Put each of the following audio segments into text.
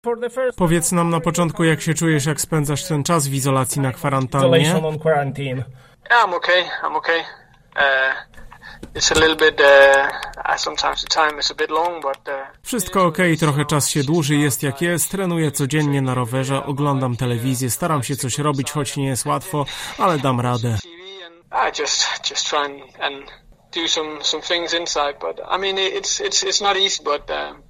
Powiedz nam na początku, jak się czujesz, jak spędzasz ten czas w izolacji na kwarantannie. I'm okay. It's a little bit, sometimes the time is a bit long, but... Wszystko okej, trochę czas się dłuży, jest jak jest, trenuję codziennie na rowerze, oglądam telewizję, staram się coś robić, choć nie jest łatwo, ale dam radę. I just try and do some things inside, but I mean it's not easy, but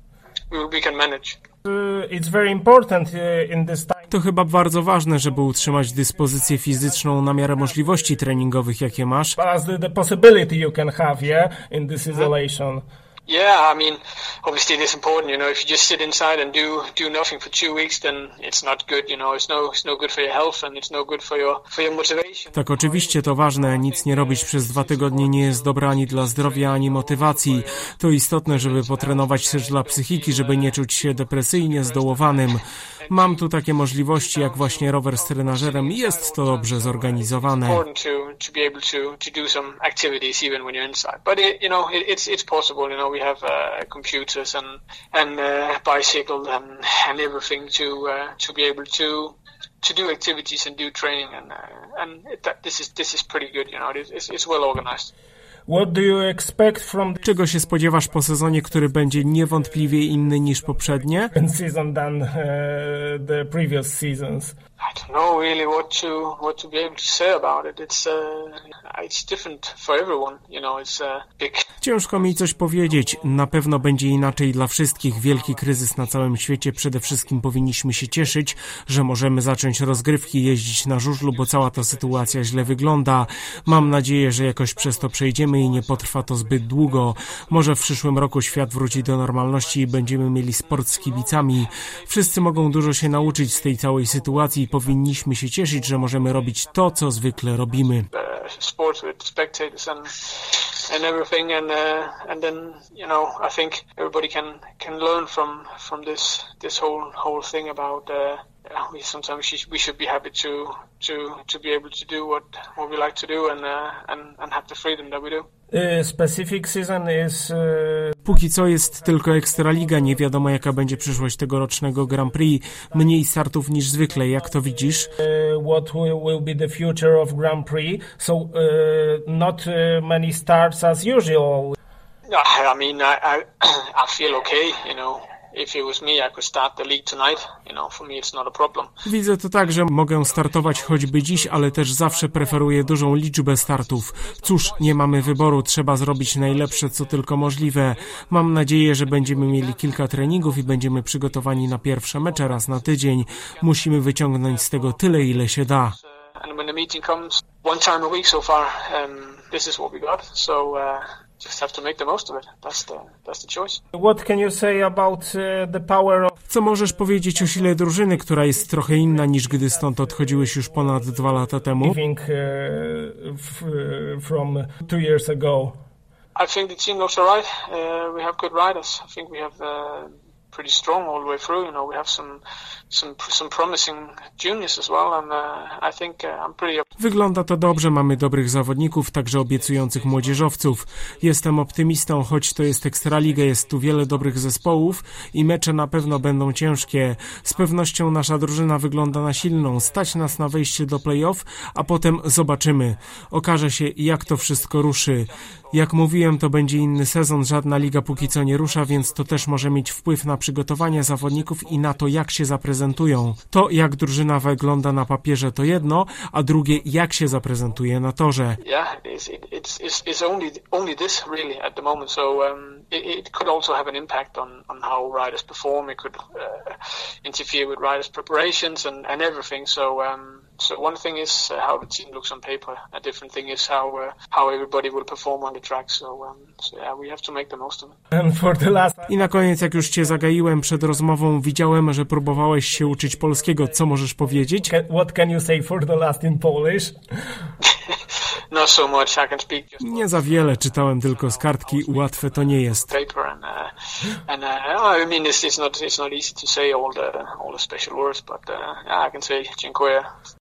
we can manage. It's very important in this time. To chyba bardzo ważne, żeby utrzymać dyspozycję fizyczną na miarę możliwości treningowych, jakie masz. As the possibility you can have, in this isolation. Yeah, I mean, obviously it is important, if you just sit inside and do nothing for 2 weeks, then it's not good, it's no good for your health and it's no good for your motivation. Tak, oczywiście to ważne, nic nie robić przez 2 tygodnie nie jest dobre ani dla zdrowia, ani motywacji. To istotne, żeby potrenować też dla psychiki, żeby nie czuć się depresyjnie zdołowanym. Mam tu takie możliwości, jak właśnie rower z trenażerem i jest to dobrze zorganizowane. To be able to do some activities even when you're inside. But it's possible, we have computers and bicycle and everything to be able to do activities and do training and this is pretty good, it's well organized. What do you expect from Czego się spodziewasz po sezonie, który będzie niewątpliwie inny niż poprzednie? season than the previous seasons? I don't know really what to be able to say about it. It's different for everyone, it's big. Ciężko mi coś powiedzieć. Na pewno będzie inaczej dla wszystkich. Wielki kryzys na całym świecie. Przede wszystkim powinniśmy się cieszyć, że możemy zacząć rozgrywki, jeździć na żużlu, bo cała ta sytuacja źle wygląda. Mam nadzieję, że jakoś przez to przejdziemy i nie potrwa to zbyt długo. Może w przyszłym roku świat wróci do normalności i będziemy mieli sport z kibicami. Wszyscy mogą dużo się nauczyć z tej całej sytuacji i powinniśmy się cieszyć, że możemy robić to, co zwykle robimy. Sports with spectators and everything and then I think everybody can learn from this whole thing about sometimes we should be happy to be able to do what we like to do and have the freedom that we do. Specific season is Póki co jest tylko Ekstraliga, nie wiadomo jaka będzie przyszłość tegorocznego Grand Prix. Mniej startów niż zwykle, jak to widzisz? What will be the future of Grand Prix? So not many starts as usual. I mean, I feel okay, If it was me, I could start the league tonight. For me it's not a problem. Widzę to tak, że mogę startować choćby dziś, ale też zawsze preferuję dużą liczbę startów. Cóż, nie mamy wyboru, trzeba zrobić najlepsze, co tylko możliwe. Mam nadzieję, że będziemy mieli kilka treningów i będziemy przygotowani na pierwsze mecze raz na tydzień. Musimy wyciągnąć z tego tyle, ile się da. And when the meeting comes, 1 time a week so far, this is what we got. So just have to make the most of it. That's the choice. What can you say about the power of... Co możesz powiedzieć o sile drużyny, która jest trochę inna niż gdy stąd odchodziłeś już ponad 2 lata temu? From 2 years ago. I think the team looks alright. We have good riders. I think we have pretty strong all the way through. We have some promising juniors as well, and I think I'm pretty. Wygląda to dobrze, mamy dobrych zawodników, także obiecujących młodzieżowców. Jestem optymistą, choć to jest Ekstraliga, jest tu wiele dobrych zespołów i mecze na pewno będą ciężkie. Z pewnością nasza drużyna wygląda na silną, stać nas na wejście do play-off, a potem zobaczymy. Okaże się, jak to wszystko ruszy. Jak mówiłem, to będzie inny sezon, żadna liga póki co nie rusza, więc to też może mieć wpływ na przygotowanie zawodników i na to, jak się zaprezentują. To, jak drużyna wygląda na papierze, to jedno, a drugie, jak się zaprezentuje na torze. Yeah, it's only this really at the moment, so it could also have an impact on how riders perform. It could interfere with riders' preparations and everything. So one thing is how the team looks on paper. A different thing is how everybody will perform on the track. So yeah, we have to make the most of it. And for the last... I na koniec, jak już cię zagaiłem przed rozmową, widziałem, że próbowałeś się uczyć polskiego. Co możesz powiedzieć? What can you say for the last in Polish? Not so much. I can speak just Nie za wiele, czytałem tylko z kartki, łatwe to nie jest. paper and I mean it's not easy to say all the special words, but yeah, I can say dziękuję.